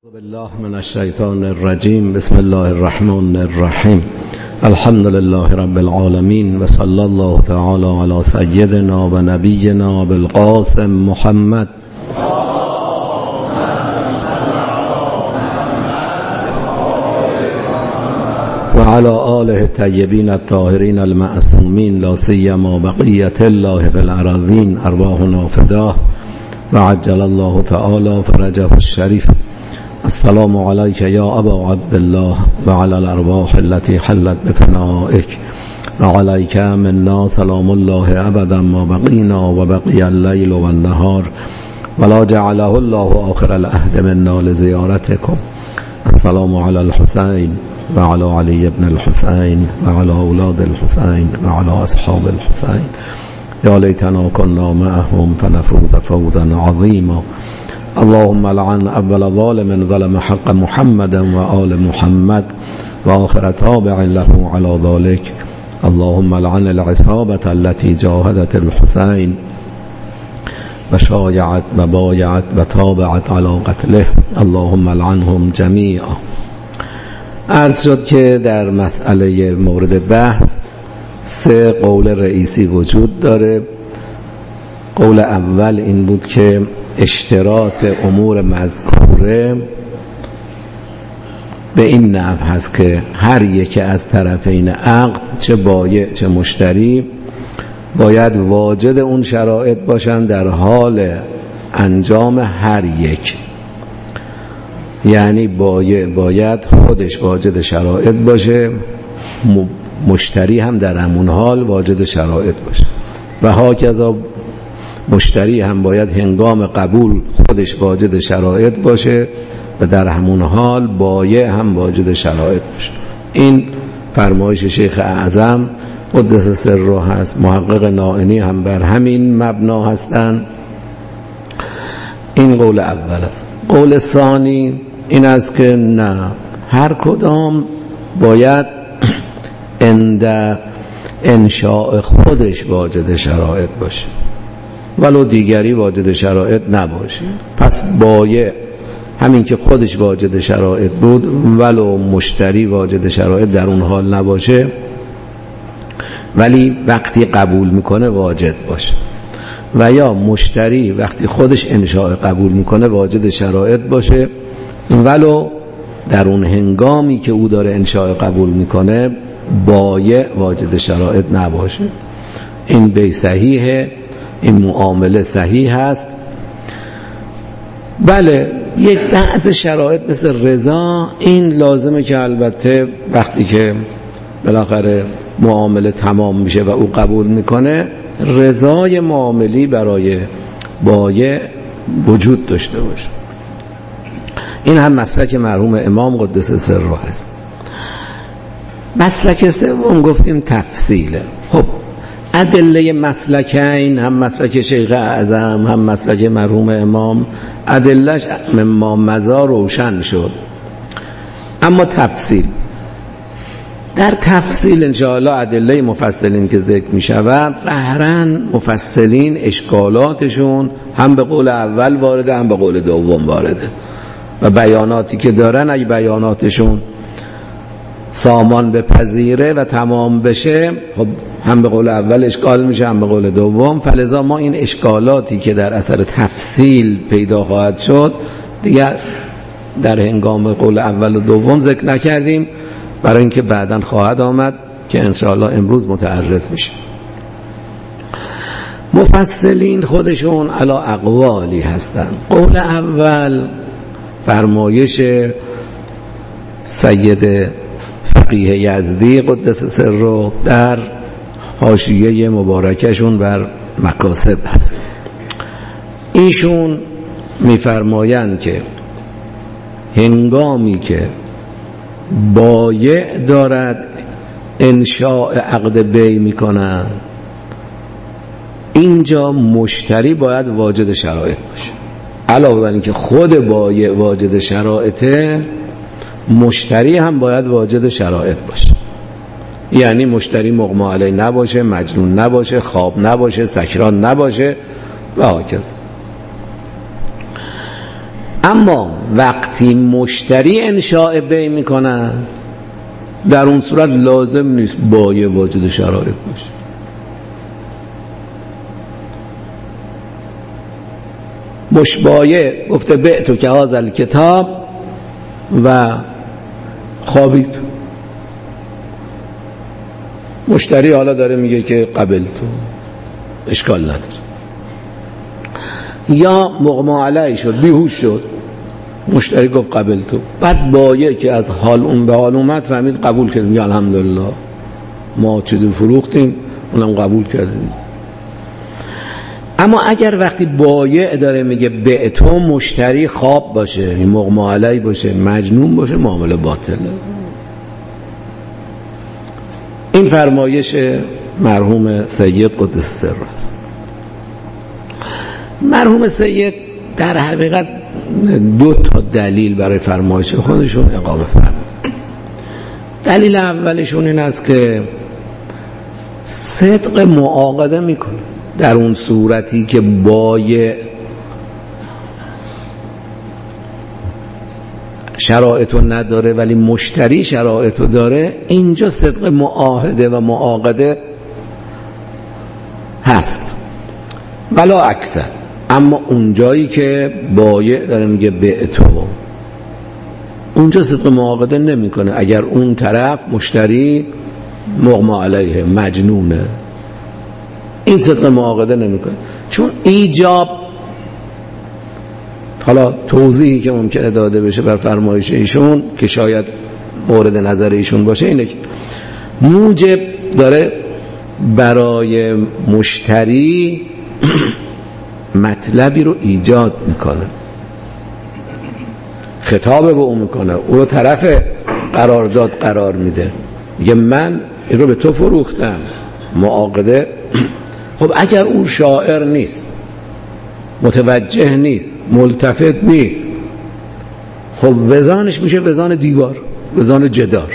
بالله من الشیطان الرجیم. بسم الله الرحمن الرحیم. الحمد لله رب العالمین و صلی الله تعالی علی سیدنا و نبینا بالقاسم محمد و علی آله الطیبین الطاهرین المعصومین لا سیما بقیة الله فی الارضین ارواحنا فداه و عجل الله تعالی فرجه الشریف. السلام علیک یا ابا عبدالله و علی الارواح التي حلت بفنائک و علیک منا سلام الله ابدا ما بقینا و بقی اللیل و النهار ولا جعله الله آخر العهد منا لزیارتکم. السلام علی الحسین و علی علی ابن الحسین و علی اولاد الحسین و علی اصحاب الحسین. یا لیتنا کنا معهم فنفوز فوزا عظیما. اللهم لعن اول ظالم ظلم حق محمد و آل محمد و آخر تابع له على ذلك. اللهم لعن العصابة التي جاهدت الحسين و شایعت و بایعت و تابعت على قتله. اللهم لعنهم جمیعا. عرض شد که در مسئله مورد بحث سه قول رئیسی وجود داره. قول اول این بود که اشتراط امور مذکوره به این نحو هست که هر یک از طرفین عقد چه بایع چه مشتری باید واجد اون شرایط باشن در حال انجام هر یک. یعنی بایع باید خودش واجد شرایط باشه، مشتری هم در همون حال واجد شرایط باشه و هاکذا مشتری هم باید هنگام قبول خودش واجد شرایط باشه و در همون حال بایع هم واجد شرایط باشه. این فرمایش شیخ اعظم قدس سره هست. محقق نائینی هم بر همین مبنا هستند. این قول اول است. قول ثانی این است که نه، هر کدام باید عند انشاء خودش واجد شرایط باشه ولو دیگری واجد شرایط نباشه. پس بایع همین که خودش واجد شرایط بود ولو مشتری واجد شرایط در اون حال نباشه، ولی وقتی قبول میکنه واجد باشه، و یا مشتری وقتی خودش انشاء قبول میکنه واجد شرایط باشه ولو در اون هنگامی که او داره انشاء قبول میکنه بایع واجد شرایط نباشه. این بی صحیحه، این معامله صحیح هست. بله یک بعض شرایط مثل رضا این لازمه که البته وقتی که بالاخره معامله تمام میشه و او قبول میکنه رضای معاملی برای بایع وجود داشته باشه. این هم مسلک مرحوم امام قدس سره هست. مسلک سوم گفتیم تفصیله. خب ادله مسلکین، هم مسلک شیخ اعظم هم مسلک مرحوم امام، ادلهش مما مزا روشن شد. اما تفصیل، در تفصیل انشاءالله ادله مفصلین که ذکر می شود قهرن مفصلین اشکالاتشون هم به قول اول وارده هم به قول دوم وارده و بیاناتی که دارن اگه بیاناتشون سامان به پذیره و تمام بشه خب هم به قول اول اشکال میشه هم به قول دوم. فلذا ما این اشکالاتی که در اثر تفصیل پیدا خواهد شد دیگر در هنگام قول اول و دوم ذکر نکردیم برای اینکه بعداً خواهد آمد که انشاءالله امروز متعرض میشه. مفصلین خودشون علی اقوالی هستن. قول اول فرمایش سید فقیه یزدی قدس سره در حاشیه مبارکشون بر مکاسب هست. ایشون میفرمایند که هنگامی که بایع دارد انشاء عقد بیع میکنن اینجا مشتری باید واجد شرایط باشه. علاوه بر اینکه خود بایع واجد شرایطه مشتری هم باید واجد شرایط باشه. یعنی مشتری مغمى علیه نباشه، مجنون نباشه، خواب نباشه، سکران نباشه و هاکذا. اما وقتی مشتری انشاء بیع میکنن در اون صورت لازم نیست بایع واجد شرایط باشه. مشبایع گفته بعتو که هذا الکتاب و خوابید، مشتری حالا داره میگه که قبل تو، اشکال نداره. یا مغمى علیه شد، بیهوش شد، مشتری گفت قبل تو، بعد بایع که از حال اون به حال اومد فهمید قبول کرد، میگه الحمدلله ما چیزی فروختیم اونم قبول کردیم. اما اگر وقتی بایع داره میگه به تو، مشتری خواب باشه، مغمى علیه باشه، مجنون باشه، معامله باطله. این فرمایش مرحوم سید قدس سر است. مرحوم سید در حقیقت 2 دلیل برای فرمایش خودشون اقامه فرمود. دلیل اولشون این است که صدق معاقده میکنه در اون صورتی که بایع شرایطو نداره ولی مشتری شرایطو داره، اینجا صدق معاهده و معاقده هست ولا اکثر. اما اونجایی که بایع داره میگه به تو، اونجا صدق معاقده نمیکنه اگر اون طرف مشتری مغمى علیه، مجنونه، این صدق معاقده نمیکنه. چون ایجاب، حالا توضیحی که ممکنه داده بشه بر فرمایش ایشون که شاید مورد نظر ایشون باشه، اینه که موجب داره برای مشتری مطلبی رو ایجاد میکنه، خطاب به اون میکنه، او رو طرف قرارداد قرار میده، میگه من این رو به تو فروختم، معاقده. خب اگر اون شاعر نیست، متوجه نیست، ملتفت نیست، خب وزانش میشه وزان دیوار، وزان جدار.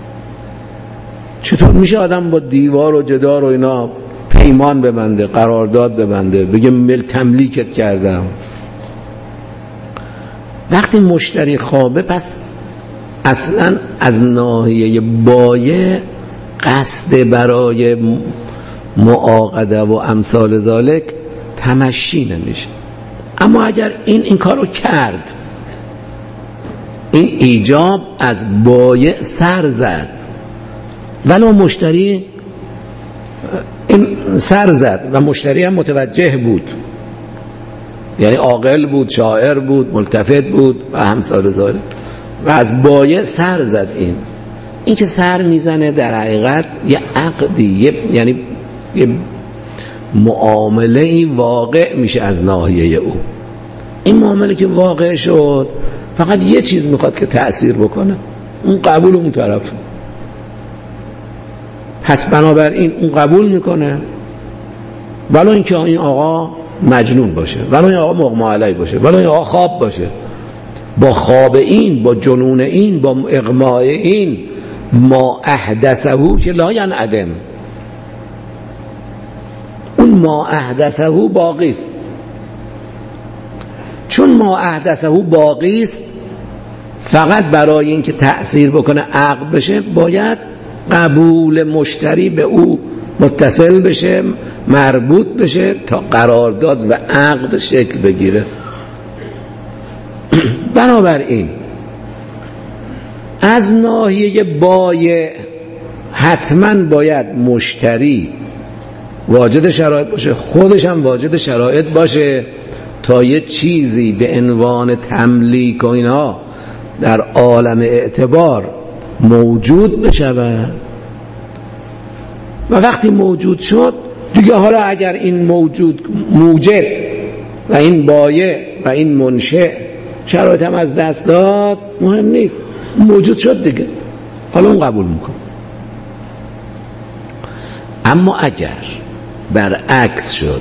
چطور میشه آدم با دیوار و جدار و اینا پیمان ببنده، قرارداد ببنده، بگه مل تملیکت کردم؟ وقتی مشتری خوابه، پس اصلا از ناحیه بایع قصد برای معاقده و امثال ذالک تمشی نمیشه. اما اگر این کارو کرد، این ایجاب از بایع سر زد، ولو مشتری این سر زد و مشتری هم متوجه بود، یعنی عاقل بود، شاعر بود، ملتفت بود و امثال ذالک، و از بایع سر زد. این که سر میزنه در حقیقت یه عقدی، یعنی یه معامله واقع میشه از ناحیه او. این معامله که واقع شد فقط یه چیز میخواد که تأثیر بکنه، اون قبول اون طرف. پس بنابراین اون قبول میکنه، ولو اینکه این آقا مجنون باشه، ولو این آقا مغمى علیه باشه، ولو این آقا خواب باشه. با خواب این، با جنون این، با اغماء این، ما احدثه که لا ینعدم، اون ما احدثه باقی است. چون ما احدثه باقی است، فقط برای اینکه تأثیر بکنه عقد بشه، باید قبول مشتری به او متصل بشه، مربوط بشه تا قرارداد و عقد شکل بگیره. بنابراین از ناحیه بایع حتما باید مشتری واجد شرایط باشه، خودش هم واجد شرایط باشه تا یه چیزی به عنوان تملیک و اینها در عالم اعتبار موجود بشه. و وقتی موجود شد دیگه، حالا اگر این موجد و این بایع و این منشأ شرایط هم از دست داد، مهم نیست، موجود شد دیگه، حالا اون قبول میکنه. اما اگر برعکس شد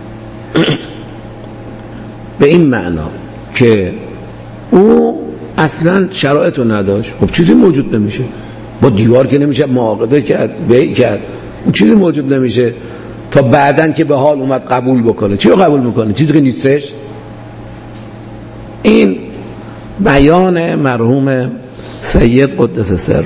به این معنا که او اصلا شرایط رو نداشت، خب چیزی موجود نمیشه، با دیوار که نمیشه معاقده کرد، بیع کرد، اون چیزی موجود نمیشه تا بعدن که به حال اومد قبول بکنه. چی رو قبول میکنه؟ چیزی که نیستش. این بیان مرحوم سید قدس سر.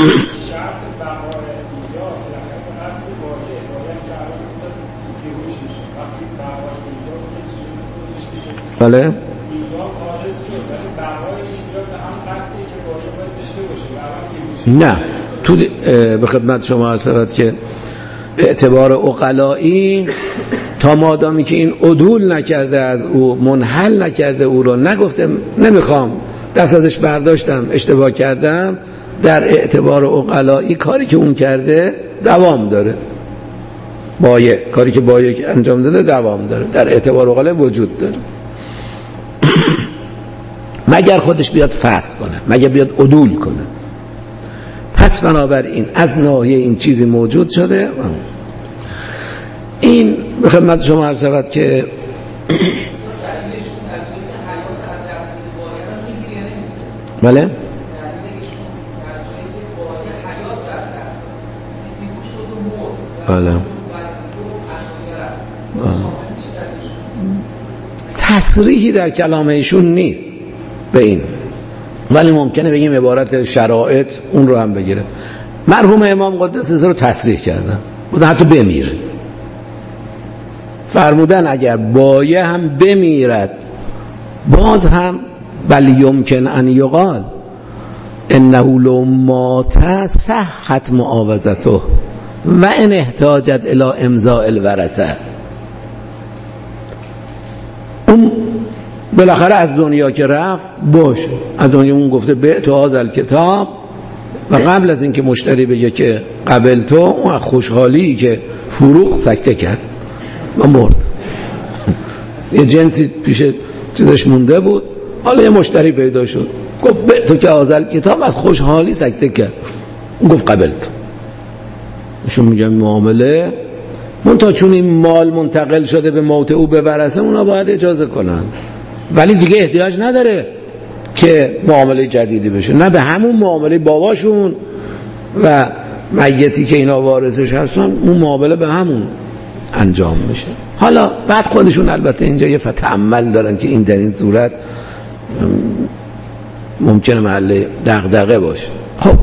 بله نه، تو به خدمت شما عرض شود که اعتبار عقلایی تا مادامی که این عدول نکرده، از او منحل نکرده، او رو نگفته نمیخوام دست ازش برداشتم اشتباه کردم، در اعتبار عقلایی کاری که اون کرده دوام داره. بایه کاری که بایه انجام داده دوام داره، در اعتبار عقلایی وجود داره. مگر خودش بیاد فسخ کنه، مگر بیاد عدول کنه. پس بنابراین از ناحیه این چیزی موجود شده. این به خدمت شما عرض شود که بله بله تصریحی در کلام ایشون نیست به این، ولی ممکنه بگیم عبارت شرایط اون رو هم بگیره. مرحوم امام قدس سر رو تصریح کردن، بودن حتی بمیره، فرمودن اگر بایه هم بمیرد باز هم بل یمکن ان یقال انه لو مات صحت معاوضته و ان احتاجت الی امضاء الورثه. اون بالاخره از دنیا که رفت باشه، از دنیا اون گفته بعت هذا الکتاب، و قبل از اینکه مشتری بگه که قبل تو، اون خوشحالی که فروغ سکته کرد و مرد. یه جنسی پیش چیزش مونده بود، حالا یه مشتری پیدا شد گفت بعت تو که هذا الکتاب، از خوشحالی سکته کرد، اون گفت قبل تو. ایشون میگن معامله منتها چون این مال منتقل شده به موت او به ورثه، اونا باید اجازه کنن، ولی دیگه احتیاج نداره که معامله جدیدی بشه، نه به همون معامله باباشون و میتی که اینا وارثش هستن، اون معامله به همون انجام میشه. حالا بعد خودشون البته اینجا یه فتعمل دارن که این در این صورت ممکنه محل دغدغه باشه. خب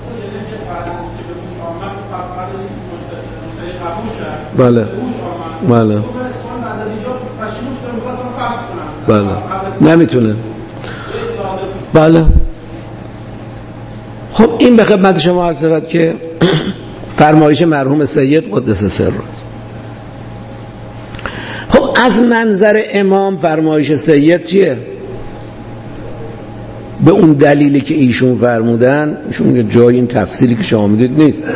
بله بله بله نمیتونه. بله خب این به خدمت شما عرض شود که فرمایش مرحوم سید قدس سر. خب از منظر امام فرمایش سید چیه؟ به اون دلیلی که ایشون فرمودن، ایشون یه جای این تفصیلی که شما میدید نیست.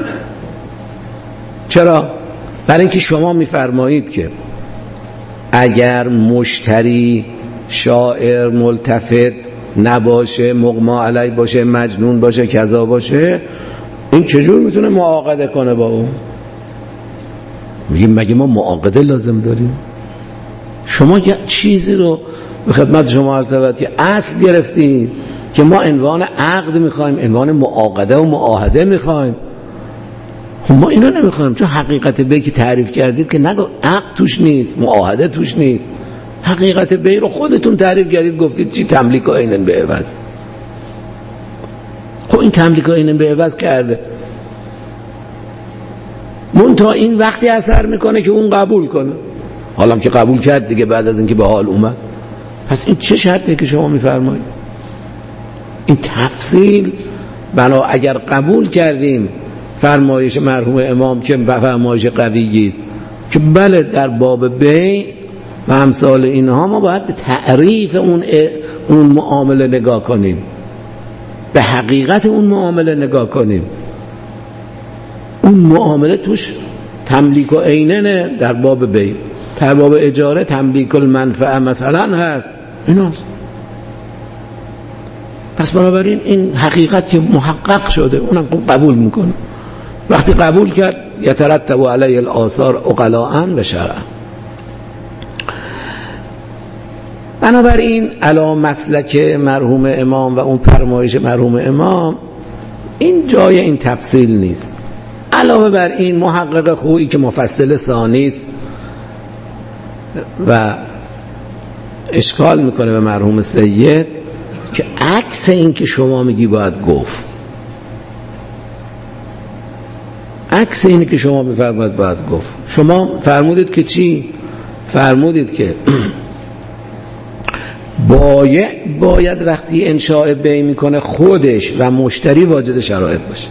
چرا؟ برای اینکه شما میفرمایید که اگر مشتری شاعر ملتفت نباشه، مغما علی باشه، مجنون باشه، کذا باشه، این چجور میتونه معاقده کنه با اون؟ میگیم مگه ما معاقده لازم داریم؟ شما یه چیزی رو به خدمت شما عرض شود که اصل گرفتید که ما عنوان عقد میخوایم، عنوان معاقده و معاهده میخوایم. ما اینو نمیخوایم، چون حقیقت بی که تعریف کردید که نگو عقد توش نیست، معاهده توش نیست. حقیقت بی رو خودتون تعریف کردید، گفتید چی؟ تملیک و عینن به عوض. خب این تملیک و عینن به عوض کرده، منتها این وقتی اثر میکنه که اون قبول کنه. حالا که قبول کرد دیگه بعد از اینکه به حال اومد، پس این چه شرطی که شما میفرمایید؟ این تفصیل بنا اگر قبول کردیم فرمایش مرحوم امام که فرمایش قویی است که بله در باب بیع و امثال اینها ما باید به تعریف اون معامله نگاه کنیم، به حقیقت اون معامله نگاه کنیم. اون معامله توش تملیک و عیننه در باب بیع، در باب اجاره تملیک المنفعه مثلا هست، ایناست. پس بنابراین این حقیقت که محقق شده اونم قبول میکنه. وقتی قبول کرد یترتب علیه الآثار عقلاء و شرعا. بنابراین علی مسلک مرحوم امام و اون فرمایش مرحوم امام این جای این تفصیل نیست. علاوه بر این محقق خویی که مفصل ثانی است و اشکال میکنه به مرحوم سید، که عکس این که شما میگی باید گفت، عکس اینی که شما میفرمایید باید گفت. شما فرمودید که چی؟ فرمودید که باید وقتی انشاء بیع میکنه خودش و مشتری واجد شرایط باشه،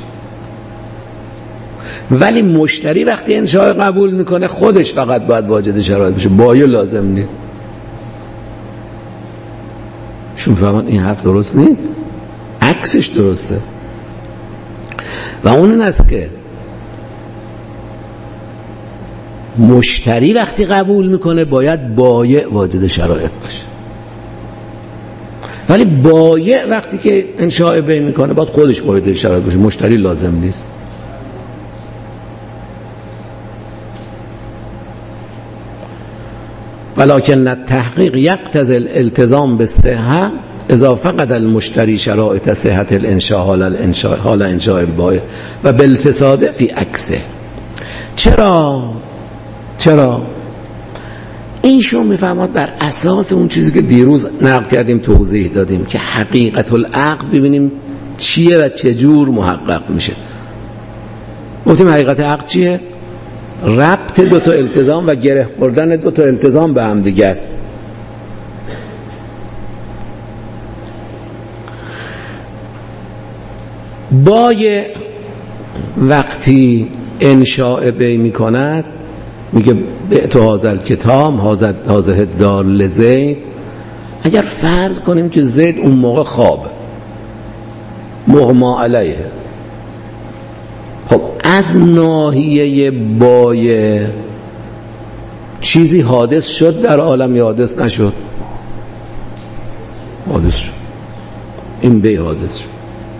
ولی مشتری وقتی انشاء قبول میکنه خودش فقط باید واجد شرایط باشه، بایع لازم نیست. شما فهمید این حرف درست نیست، عکسش درسته. و اون این است که مشتری وقتی قبول میکنه باید بایع واجد شرایط باشه، ولی بایع وقتی که انشاء بیع میکنه باید خودش واجد شرایط باشه، مشتری لازم نیست. ولکن التحقیق یقتضی الالتزام بالصحة اذا فقد المشتری شرایط صحة الانشاء حال انشاء البایع و بالفساد فی عکسه. چرا اینشون میفهمد بر اساس اون چیزی که دیروز نقل کردیم توضیح دادیم که حقیقت العقد ببینیم چیه و چجور محقق میشه. گفتیم حقیقت عقد چیه؟ ربط دو تا التزام و گره خوردن دو تا التزام به هم دیگه است. بایع وقتی انشاء بیع میکند میگه بعت هذا الکتاب هذا الدار لزید. اگر فرض کنیم که زید اون موقع خوابه، مغما علیه، خب از ناحیه بایع چیزی حادث شد در عالم یا حادث نشد؟ حادث شد، این بیع حادث شد.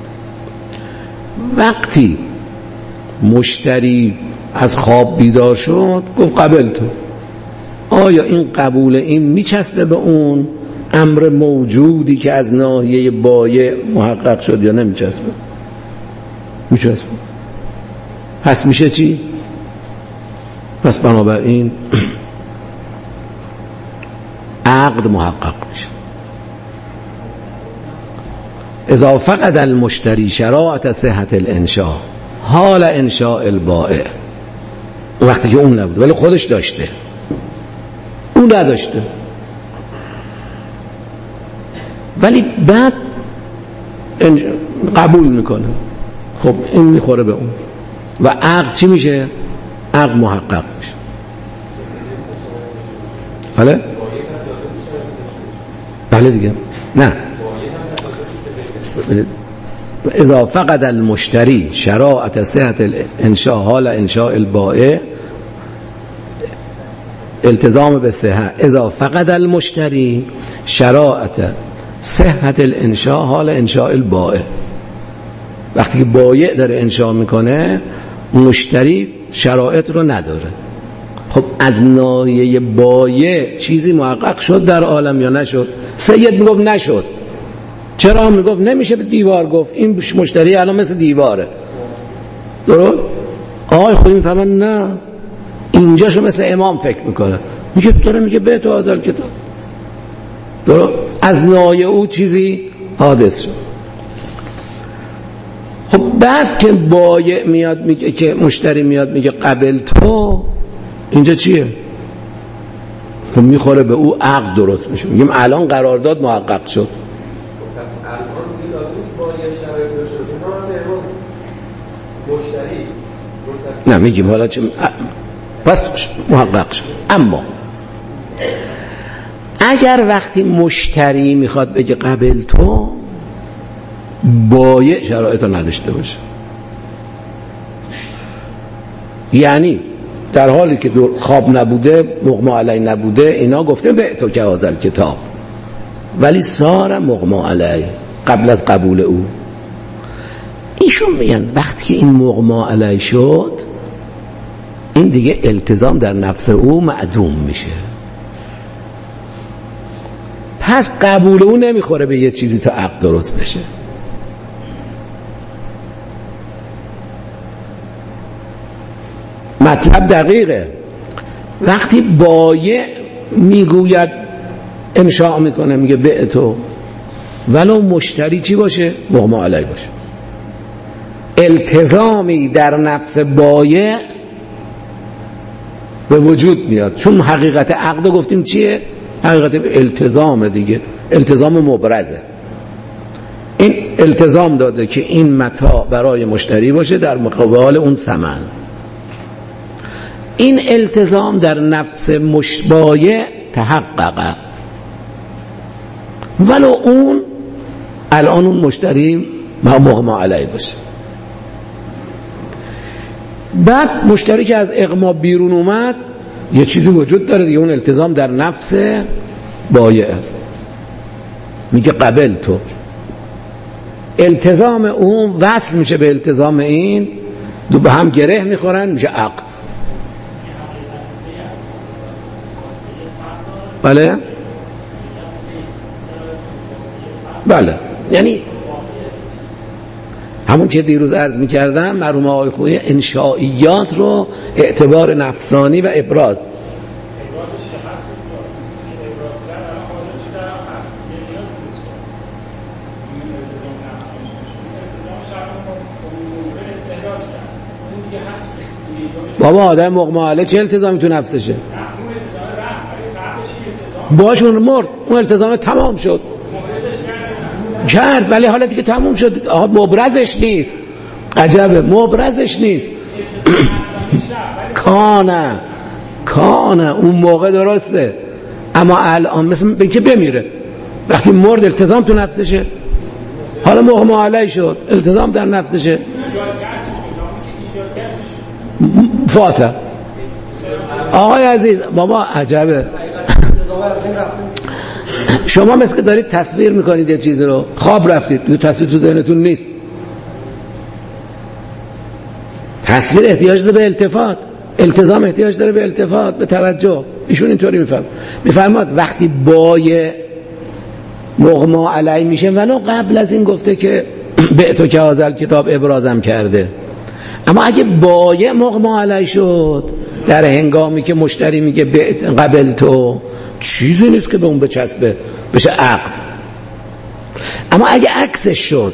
وقتی مشتری از خواب بیدار شد گفت قبل تو، آیا این قبول این میچسبه به اون امر موجودی که از ناحیه بایع محقق شد یا نمیچسبه؟ میچسبه. پس میشه چی؟ پس بنابراین عقد محقق میشه. اذا فقد المشتری شرایط صحة الانشاء حال انشاء البائع، وقتی که اون نبود ولی خودش داشته، اون نداشته، ولی بعد قبول میکنه، خب این میخوره به اون و عقد چی میشه؟ عقد محقق میشه. بله دیگه. نه، اذا فقد المشتری شرایط صحة الانشاء حال انشاء البائع التزام بالصحة اذا فقد المشتری شرایط صحة الانشاء حال انشاء البائع. وقتی که بایع داره انشاء میکنه مشتری شرایط رو نداره، خب از ناحیه بایع چیزی محقق شد در عالم یا نشد؟ سید میگفت نشد. چرا؟ میگفت نمیشه به دیوار گفت، این مشتری الان مثل دیواره. درست؟ آقای خود میفهمن نه، اینجاشو مثل امام فکر میکنه، میگه داره میگه به تو هذا الکتاب. درست؟ از ناحیه او چیزی حادث شد. خب بعد که بایع میاد میگه که مشتری میاد میگه قبل تو، اینجا چیه؟ خب میخوره به او، عقد درست میشه. میگیم الان قرارداد محقق شد. نه میگیم حالا چه پس محقق شد. اما اگر وقتی مشتری میخواد بگه قبل تو، بایع شرایط رو نداشته باشه، یعنی در حالی که خواب نبوده، مغما علی نبوده، اینا گفته به تو که هذا الکتاب، ولی سار مغما علی قبل از قبول او. ایشون میگن وقتی که این مغما علی شد، این دیگه التزام در نفس او معدوم میشه، پس قبول او نمیخوره به یه چیزی تا عقد درست بشه. مطلب دقیقه. وقتی بایع میگوید انشاء میکنه میگه به تو، ولو مشتری چی باشه؟ مغمى علیه باشه. التزامی در نفس بایع به وجود میاد، چون حقیقت عقد گفتیم چیه؟ حقیقت التزام دیگه، التزام مبرزه. این التزام داده که این متاع برای مشتری باشه در مقابل اون ثمن. این التزام در نفس بایع تحققه، ولو اون الان اون مشتری مغمى علیه باشه. بعد مشتری که از اغما بیرون اومد یه چیزی وجود داره دیگه، اون التزام در نفس بایع است. میگه قبل تو، التزام اون وصل میشه به التزام این، دو به هم گره میخورن، میشه عقد. بله بله، یعنی همون که دیروز عرض میکردم مرحوم آقای خویی انشائیات رو اعتبار نفسانی و ابراز بابا آدم مغمى علیه چه التزامی تو نفسشه؟ باش اون مرد، اون التزام تمام شد کرد، ولی حالتی که تموم شد آقا مبرزش نیست. عجبه، مبرزش نیست. کانه اون موقع درسته، اما الان مثل که بمیره، وقتی مرد التزام تو نفسشه، حالا مغمى علیه شد، التزام در نفسشه، فاتح. آقای عزیز بابا عجبه، شما مثل که دارید تصویر میکنید یه چیزی رو، خواب رفتید، یه تصویر تو ذهنتون نیست. تصویر احتیاج داره به التفات، التزام احتیاج داره به التفات، به توجه. ایشون اینطوری میفرماد وقتی بایع مغمى علیه میشه، ولو قبل از این گفته که بعتو که هذا کتاب ابرازم کرده، اما اگه بایع مغمى علیه شد در هنگامی که مشتری میگه قبل تو، چیزی نیست که به اون بچسبه بشه عقد. اما اگه عکسش شد،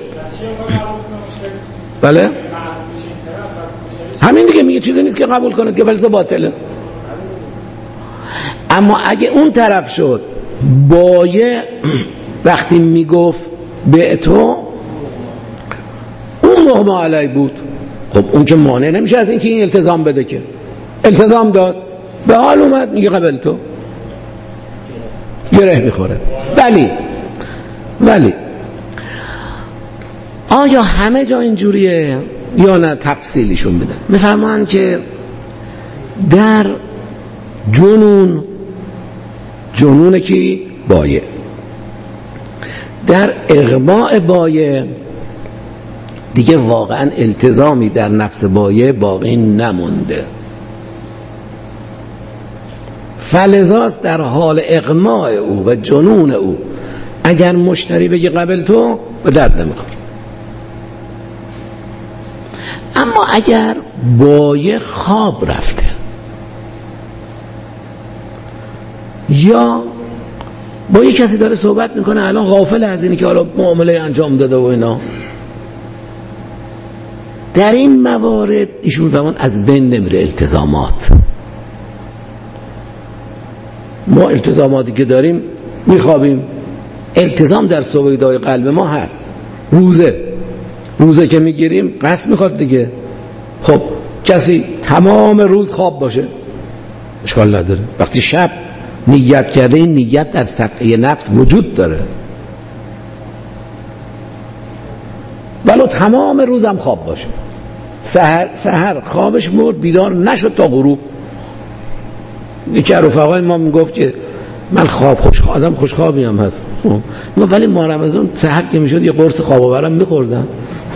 بله همین دیگه، میگه چیزی نیست که قبول کنید که بلکه باطله. اما اگه اون طرف شد بایع وقتی میگفت به تو اون مغمى علیه بود، خب اون که مانع نمیشه از اینکه این التزام بده، که التزام داد به حال اومد میگه قبل تو، گره میخوره. ولی آیا همه جا اینجوریه یا نه؟ تفصیلیشون بدن. میفهمن که در جنون کی؟ بایع. در اغماء بایع دیگه واقعا التزامی در نفس بایع باقی نمونده، فلذاست در حال اغماء او و جنون او اگر مشتری بگه قبل تو به درد نمیخوره. اما اگر بایع خواب رفته یا با یک کسی داره صحبت میکنه الان غافل از اینی که حالا معامله انجام داده و اینا، در این موارد ایشون فرمان از بین نمیره التزامات. ما التزاماتی که داریم میخوابیم، التزام در سویدای قلب ما هست. روزه که میگیریم قصد میخواد دیگه. خب کسی تمام روز خواب باشه اشکال نداره، وقتی شب نیت کرده این نیت در صفحه نفس وجود داره، ولو تمام روزم خواب باشه، سحر خوابش برد بیدار نشد تا غروب. یکی از رفقای ما میگفت که من آدم خوشخوابیم هست، ولی ماه رمضان سحر که میشد یه قرص خواب آورم میخوردم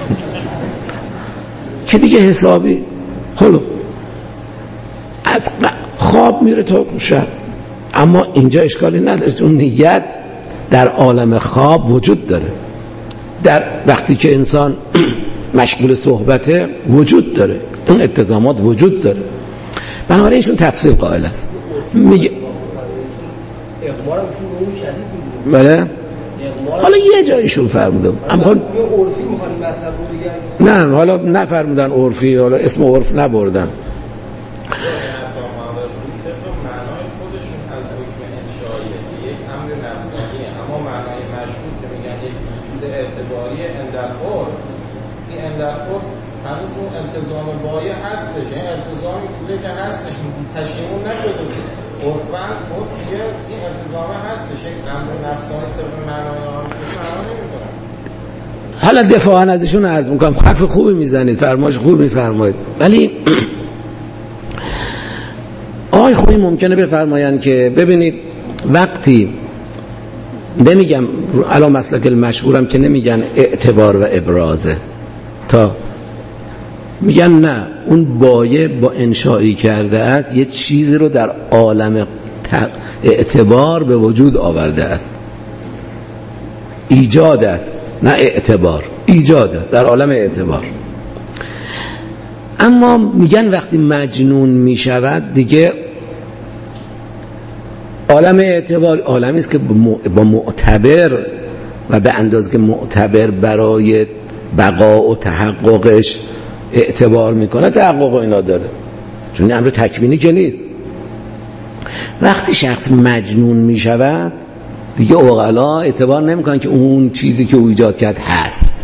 که دیگه حسابی حالا از خواب میره تا شب. اما اینجا اشکالی نداره، چون نیت در عالم خواب وجود داره، در وقتی که انسان مشغول صحبته وجود داره، اون التزامات وجود داره. بنابراین ایشون تفصیل قائل است. میگه اغمارشون رو شدید بله اغما حالا یه جایشون فرمودم اما عرفی میخوانیم مطلب دیگه نه حالا نفرمودن عرفی، حالا اسم عرف نبردن. اعتباری اندرخور این اندرخور هنوز اون التزام بایه هستش، این التزامی بوده که هستش تشیمون نشده بود عرفاً دیگه این التزام هستش، یک امر نفسانی طبق معنای آن معنا نمی‌کنه. حالا دفاعاً ازشون عرض میکنم حرف خوبی میزنید، فرمایش خوبی میفرمایید، ولی آقای خوبی ممکنه بفرمایند که ببینید وقتی نمیگم الان مسلک المشهورم که نمیگن اعتبار و ابرازه، تا میگن نه اون بایه با انشایی کرده است یه چیزی رو در عالم اعتبار به وجود آورده است، ایجاد است، نه اعتبار، ایجاد است در عالم اعتبار. اما میگن وقتی مجنون میشود دیگه عالم اعتبار عالمی است که با معتبر و به اندازه که معتبر برای بقا و تحققش اعتبار میکنه تحقق اینا داره، چون امر تکوینی که نیست. وقتی شخص مجنون میشود دیگه عقلا اعتبار نمیکنن که اون چیزی که او ایجاد کرد هست.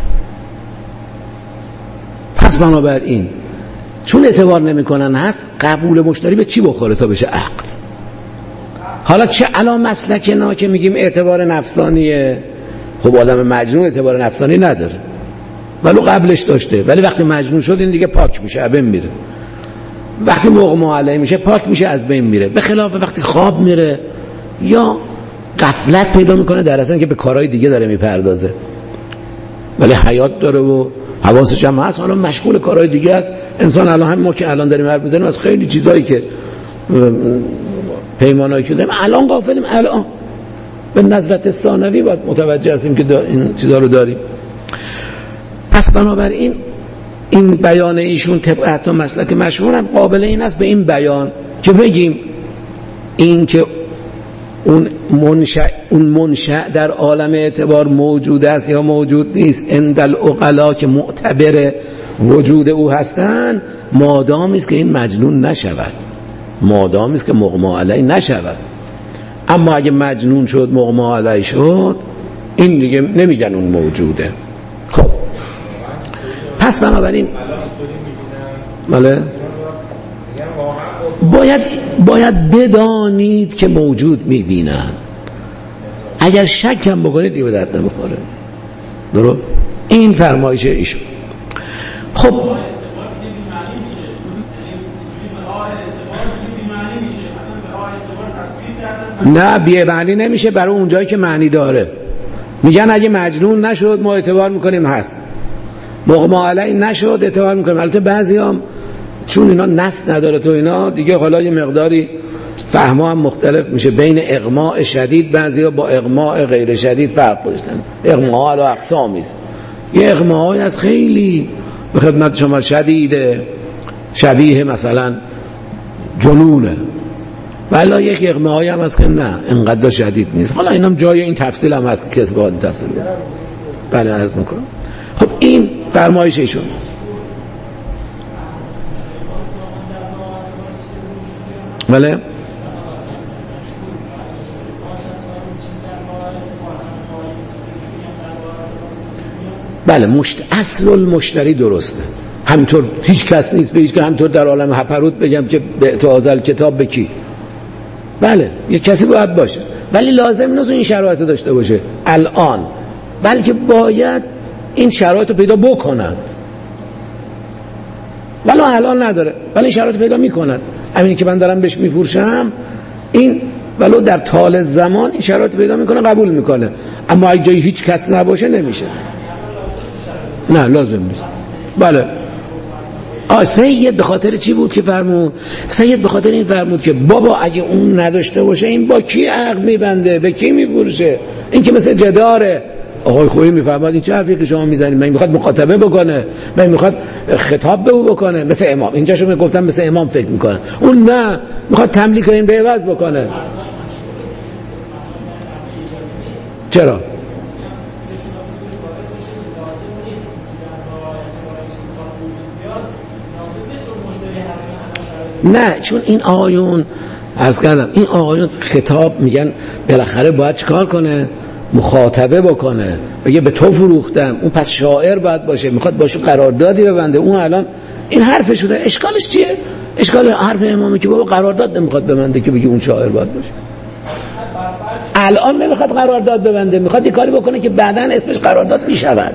پس بنابراین چون اعتبار نمیکنن هست، قبول مشتری به چی بخوره تا بشه عقد؟ حالا چه الان مسلکنا که میگیم اعتبار نفسانیه، خب آدم مجنون اعتبار نفسانی نداره ولو قبلش داشته، ولی وقتی مجنون شد این دیگه پاک میشه، از بین میره. وقتی مغمى علیه میشه پاک میشه، از بین میره. به خلاف وقتی خواب میره یا غفلت پیدا میکنه در اصل که به کارهای دیگه داره میپردازه ولی حیات داره و حواسش هم هست، حالا مشغول کارهای دیگه است. انسان الان هم ما که الان داریم حرف میزنیم از خیلی چیزایی که پیمانایی که داریم الان غافلیم، الان به نظرت ثانوی باید متوجه هستیم که این چیزا رو داریم. پس بنابراین این بیان ایشون طبق حتی مسلک مشهورم قابل این است به این بیان که بگیم این که اون منشأ در عالم اعتبار موجود است یا موجود نیست عند العقلا که معتبر وجود او هستند، مادامی است که این مجنون نشود، مادامی است که مغمى علیه نشود. اما اگه مجنون شد مغمى علیه شد این دیگه نمیگن اون موجوده. خب پس بنابراین بله باید بدانید که موجود میبینن، اگر شک هم بکنید دیگه به درد نمیخوره. درست؟ این فرمایش ایشون. خب نه بی معنی نمیشه برای اونجایی که معنی داره. میگن اگه مجنون نشد ما اعتبار میکنیم هست، مغمى علیه نشد اعتبار میکنیم. البته بعضی هم چون اینا نص نداره تو اینا دیگه حالا یه مقداری فهم‌ها هم مختلف میشه بین اغماء شدید، بعضیا با اغماء غیر شدید فرق گذاشتن. اغماء علی اقسامی است، یه اغماء از خیلی به خدمت شما شدیده شبیه مثلا جنونه، ولی یک اغماء هم هست که نه اینقدر شدید نیست. حالا اینم جای این تفصیل هم هست که کسی باید تفصیل بده. بله عرض میکنم. خب این فرمایش ایشون. بله بله اصل المشتری درسته، همینطور هیچ کس نیست به هیچ که همینطور در عالم هپروت بگم که به اعتراض الکتاب به کی. بله یک کسی باید باشه ولی لازم نیست این شرایط رو داشته باشه الان، بلکه باید این شرایط رو پیدا بکنن، ولی الان نداره ولی این شرایط پیدا میکنن. همینی که من دارم بهش میفروشم این ولو در طال زمان این شرایط پیدا میکنه قبول میکنه، اما اگه جایی هیچ کس نباشه نمیشه. نه لازم نیست. بله سید به خاطر چی بود که فرمود؟ سید به خاطر این فرمود که بابا اگه اون نداشته باشه این با کی عقد میبنده، به کی میفروشه؟ این که مثل جداره. آقای خویی میفرماد این چه حرفی که شما میزنید؟ من میخواد مخاطبه بکنه، من میخواد خطاب به او بکنه، مثل امام. اینجا شما میگفتم مثل امام فکر میکنه، اون نه میخواد تملیک این به عوض بکنه. چرا؟ نه، چون این آقایون عرض کردم این آقایون خطاب میگن بالاخره باید چیکار کنه؟ مخاطبه بکنه، بگه به تو فروختم. اون پس شاعر باید باشه، میخواد باشه قراردادی ببنده. اون الان این حرفش بوده. اشکالش چیه؟ اشکال حرف امامه که بابا قرارداد نمیخواد ببنده که بگه اون شاعر باید باشه. الان نمیخواد قرارداد ببنده، میخواد یه کاری بکنه که بعداً اسمش قرارداد میشود.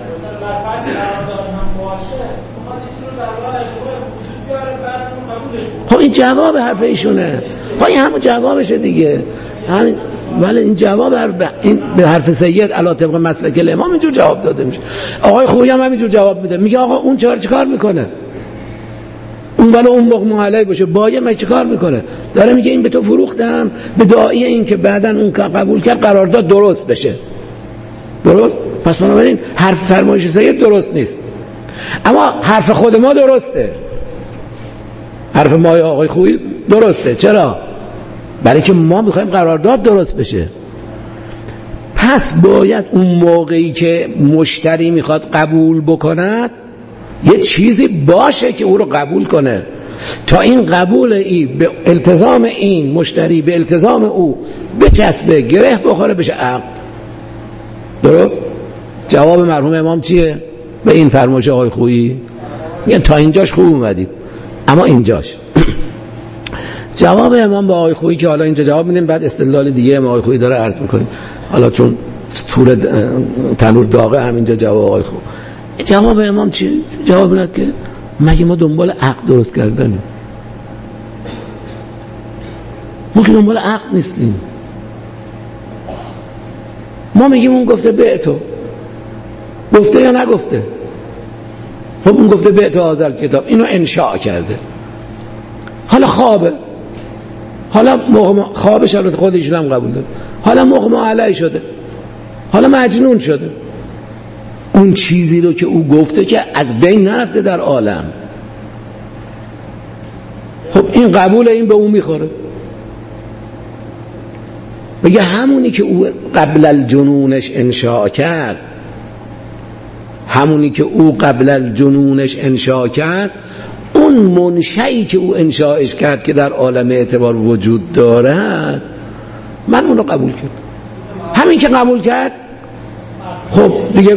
خب این جواب حرف ایشونه. خب این همون جوابشه دیگه، همین. ولی این جواب این به حرف سید علی طبق مسلک الامام اینجور جواب داده میشه. آقای خویی هم همینجور جواب میده، میگه آقا اون چیکار میکنه؟ اون ولی اون مغمى علیه باشه، بایه من چیکار میکنه؟ داره میگه این به تو فروختم به داعی این که بعداً اون قبول کرد قرارداد درست بشه. درست؟ پس بنابراین حرف فرمایش سید درست نیست، اما حرف خود ما درسته. حرف ما آقای خویی درسته. چرا؟ برای که ما میخوایم قرارداد درست بشه. پس باید اون موقعی که مشتری میخواد قبول بکند یه چیزی باشه که او رو قبول کنه، تا این قبول به التزام این مشتری به التزام او بچسبه، گره بخوره، بشه عقد. درست؟ جواب مرحوم امام چیه به این فرمایش آقای خویی؟ میگن تا اینجاش خوب اومدید، اما اینجاش جواب امام با آقای خویی که حالا اینجا جواب میدیم، بعد استدلال دیگه آقای خویی داره عرض میکنیم. حالا چون تنور داغه همینجا جواب آقای خویی. جواب امام چی؟ جواب اینه که مگه ما دنبال عقد درست کردنیم؟ ما که دنبال عقد نیستیم. ما میگیم اون گفته به تو، گفته یا نگفته؟ خب اون گفته به تو حاضر کتاب، اینو انشاء کرده، حالا خوابه، حالا خوابش البته خودشون هم قبول داره، حالا مغمى علیه شده، حالا مجنون شده. اون چیزی رو که او گفته که از بین نرفته در عالم. خب این قبول این به اون میخوره، بگه همونی که او قبل الجنونش انشاء کرد، همونی که او قبل الجنونش انشاء کرد، اون منشئی که او انشاءش کرد که در عالم اعتبار وجود دارد، من اون رو قبول کرد. همین که قبول کرد، خب دیگه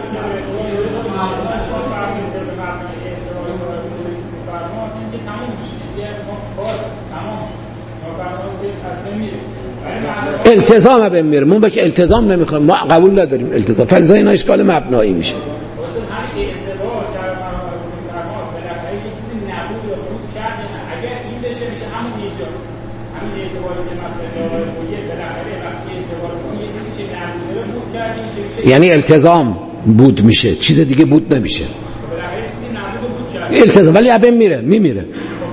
التزام بمیره. من که التزام نمیخوایم، ما قبول نداریم التزام، فلذا اینا اشکال مبنایی میشه. یعنی التزام بود میشه، چیز دیگه بود نمیشه. التزام ولی ابن میره میمیره.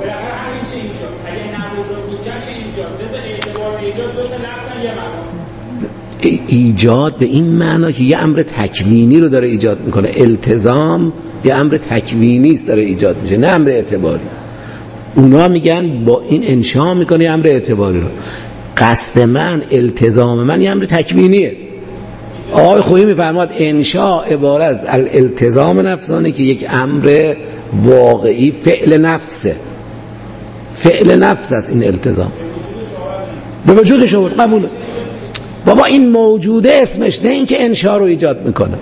ایجاد به این معنا که یه امر تکوینی رو داره ایجاد میکنه. التزام یه امر تکوینی است داره ایجاد میشه، نه امر اعتباری. اونا میگن با این انشاء میکنه یه امر اعتباری رو. قصد من، التزام من یه امر تکوینیه. آقای خویی میفرماد انشاء عبارت از الالتزام نفسانه که یک امر واقعی فعل نفسه، فعل نفس است این التزام، به وجودش آورد، قبوله. بابا این موجوده اسمش، نه این که انشاء رو ایجاد میکنه.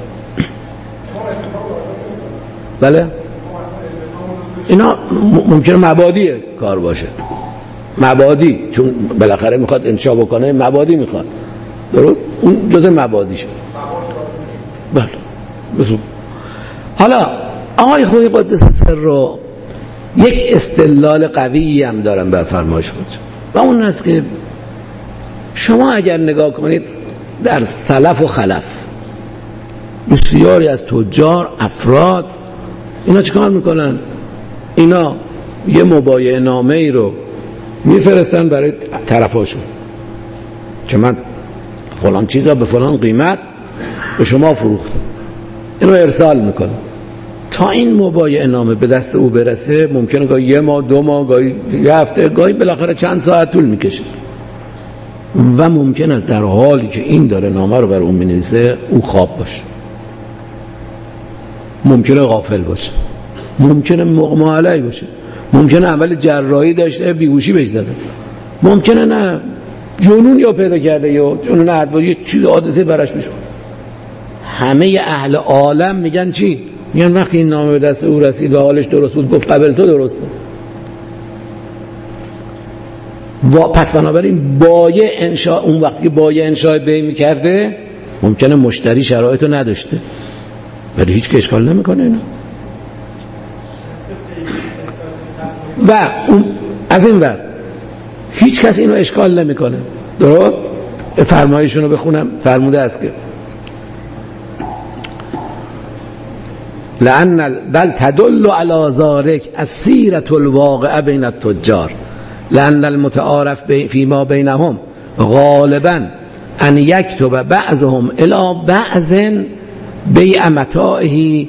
بله اینا ممکنه مبادی کار باشه، مبادی، چون بالاخره میخواد انشاء بکنه، مبادی میخواد، درست؟ اون جزء مبادیشه. بله بسو. حالا آقای خویی قدس سر رو یک استدلال قوی هم دارن بر فرمایش خود، و اون است که شما اگر نگاه کنید در سلف و خلف بسیاری از تجار، افراد، اینا چیکار میکنن؟ اینا یه مبایعه نامه ای رو میفرستن برای طرفاشون که من فلان چیزا به فلان قیمت به شما فروختم، اینو ارسال میکنه. تا این مبایعه نامه به دست او برسه ممکنه گاهی یه ماه، 2 ماه، گاهی یه هفته، گاهی بالاخره چند ساعت طول میکشه، و ممکن است در حالی که این داره نامه رو برای اون مینویسه او خواب باشه، ممکنه غافل باشه، ممکنه مغمى علیه باشه، ممکنه اول جراحی داشته بیهوشی بهش زده، ممکنه نه جنون یا پیدا کرده یا جنون ادویه، یه چیز عادتی براش میشه. همه اهل عالم میگن چی؟ میگن وقتی این نامه به دست او رسید و حالش درست بود گفت قبل تو درسته. پس بنابراین بایع انشاء، اون وقتی که بایع انشاء بیع میکرده ممکنه مشتری شرایطو نداشته ولی هیچ که اشکال نمیکنه اینا. و از این ور هیچ کس اینو اشکال نمیکنه. درست؟ فرمایشونو بخونم. فرموده است که لأن بل تدل على ذلك السيرة الواقعة بين التجار لأن المتعارف فيما بينهم غالبا أن يكتب بعضهم إلى بعض بيع متاعه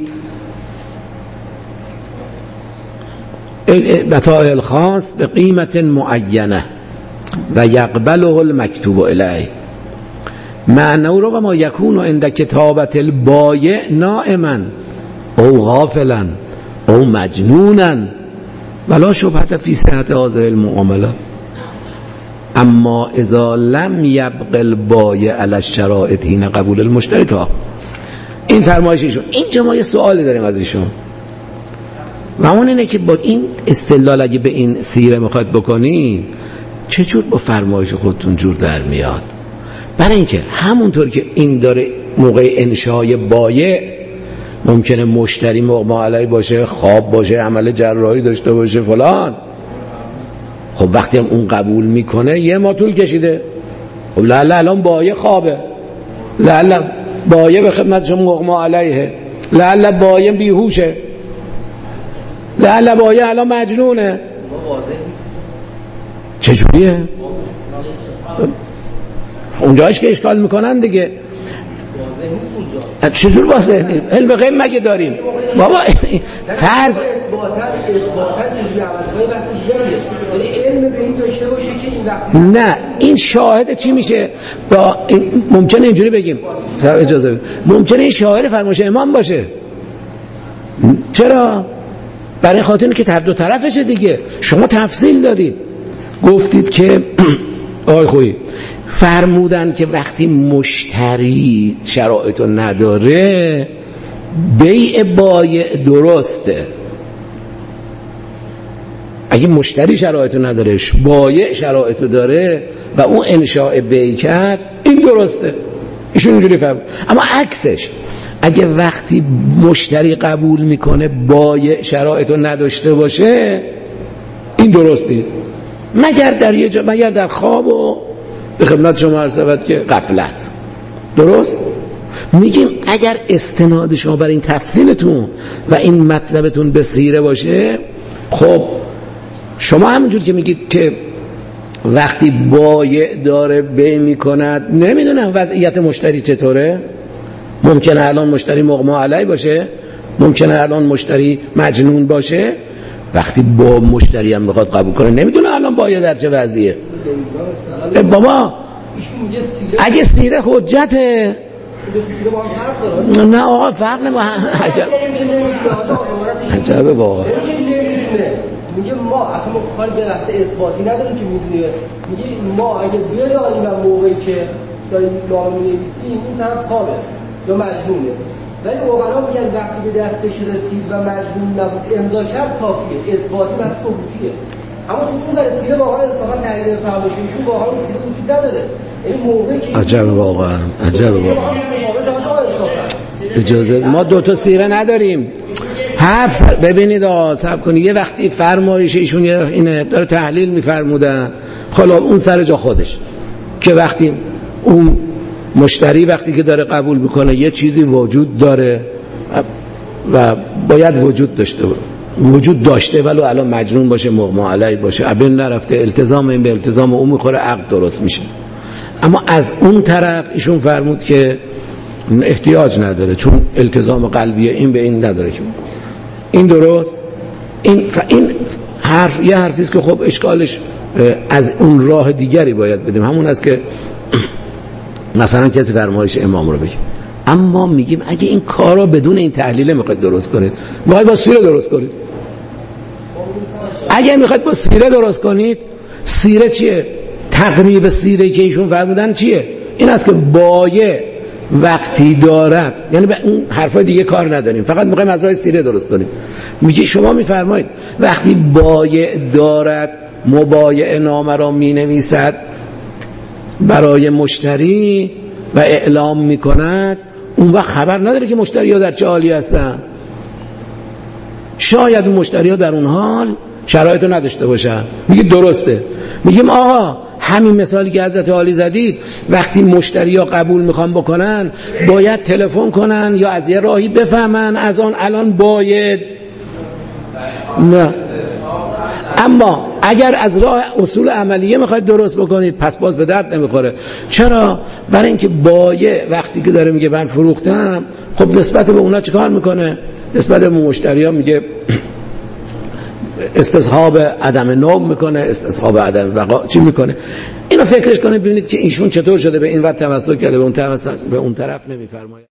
متاع الخاص بقيمة معينة ويقبله المكتوب إليه معنى رو وما يكون عند كتابة البائع نائما او غافلا او مجنونا ولا شبهة في صحة هذه المعاملة اما اذا لم يبق البائع على الشرائط حين قبول المشتري. تا این فرمایششون. اینجا ما یه سوالی داریم از ایشون و اون اینه که با این استدلال اگه به این سیره میخواد بکنین چجور با فرمایش خودتون جور در میاد؟ برای اینکه همونطور که این داره موقع انشای بایع ممکنه مشتری مغمى علیه باشه، خواب باشه، عمل جراحی داشته باشه فلان، خب وقتی هم اون قبول میکنه یه ما طول کشیده، خب لعله الان بایع خوابه، لعله بایع به خدمت شما مغمى علیه، لعله بایع بیهوشه، لعله بایع الان مجنونه. چجوریه؟ اونجاش که اشکال میکنن دیگه. چجور واضح نیست؟ علم غیب مگه داریم بابا؟ فرض اثباتاً چجوری عمل‌های بس دیگه، علم به این داشته باشه که این وقتی نه این شاهد چی میشه؟ با ممکنه اینجوری بگیم، اجازه بدید، ممکنه این شاهد فرمایش امام باشه. چرا؟ برای خاطر اینکه دو طرفشه دیگه. شما تفصیل دادید، گفتید که آقای خویی فرمودن که وقتی مشتری شرایطو نداره بیع بایع درسته. اگه مشتری شرایطو نداره بایع شرایطو داره و اون انشاء بیع کرد این درسته. ایشون اینجوری فرمود. اما عکسش اگه وقتی مشتری قبول میکنه بایع شرایطو نداشته باشه این درست نیست، مگر در یه جا، مگر در خواب و به خدمت شما عرض شود که غفلت. درست؟ میگیم اگر استناد شما بر این تفصیلتون و این مطلبتون به سیره باشه، خب شما همونجور که میگید که وقتی بایع داره بیع میکند نمیدونم وضعیت مشتری چطوره، ممکنه الان مشتری مغمى علیه باشه، ممکنه الان مشتری مجنون باشه، وقتی با مشتری هم بخواد قبول کنه نمیدونه الان بایع در چه وضعیه. بابا اگه سیره حجته نه آقا فرق نمیکنه. عجبه واقعا. میگه ما اصلا کار به دست اثباتی نداریم که میدونیم، میگه ما اگه بدانیم موقعی که داریم نامه می‌نویسیم اون طرف خوابه یا مجنونه، ولی اوغلا میگن وقتی به دستش رسید و مجنون نبود امضا کرد کافیه، اثباتی بس ثبوتیه. اما تو اون رسیده واقعا اصلا تحلیل فرمایششون واقعا رسیده وجود نداره. این موقعی که عجب واقعا، عجب واقعا. اجازه ما دو تا سیره نداریم. حرف ببینید آقا صبر کنید، یه وقتی فرمایش ایشون اینه داره تحلیل میفرمودن، خلا اون سر جا خودش که وقتی اون مشتری وقتی که داره قبول میکنه یه چیزی وجود داره و باید وجود داشته ولو الان مجنون باشه مغمى علیه باشه ابن نرفته، التزام این به التزام اون میخوره، عقد درست میشه. اما از اون طرف ایشون فرمود که احتیاج نداره چون التزام قلبیه این به این نداره. که این درست، این حرف یه حرفی است که خب اشکالش از اون راه دیگری باید بدیم، همون است که مثلا کسی فرمایش امام رو بگیم. اما میگیم اگه این کارا بدون این تحلیل میخواید درست کنید، میخواید با سیره درست کنید، اگر میخواید با سیره درست کنید، سیره چیه؟ تقریب سیره که ایشون فرمودن چیه؟ این است که بایع وقتی دارد، یعنی به اون حرفای دیگه کار نداریم، فقط میخوایم از راه سیره درست کنیم. میگه شما میفرمایید وقتی بایع دارد مبایع نامه را مینویسد برای مشتری و اعلام میکند، اون وقت خبر نداره که مشتری ها در چه حالی هستن. شاید اون مشتری ها در اون حال شرایط رو نداشته باشن. میگه درسته. میگیم آقا همین مثالی که حضرت عالی زدید، وقتی مشتری ها قبول میخوان بکنن باید تلفن کنن یا از یه راهی بفهمن از آن الان باید نه. اما اگر از راه اصول عملیه میخواید درست بکنید پس باز به درد نمیخوره. چرا؟ برای اینکه بایع وقتی که داره میگه من فروختم، خب نسبت به اونا چیکار میکنه؟ نسبت به مشتری ها میگه استصحاب عدم نوم میکنه، استصحاب عدم بقا چی میکنه. اینو فکرش کنه ببینید که ایشون چطور شده به این وقت توسل کرده، به اون طرف نمیفرماید.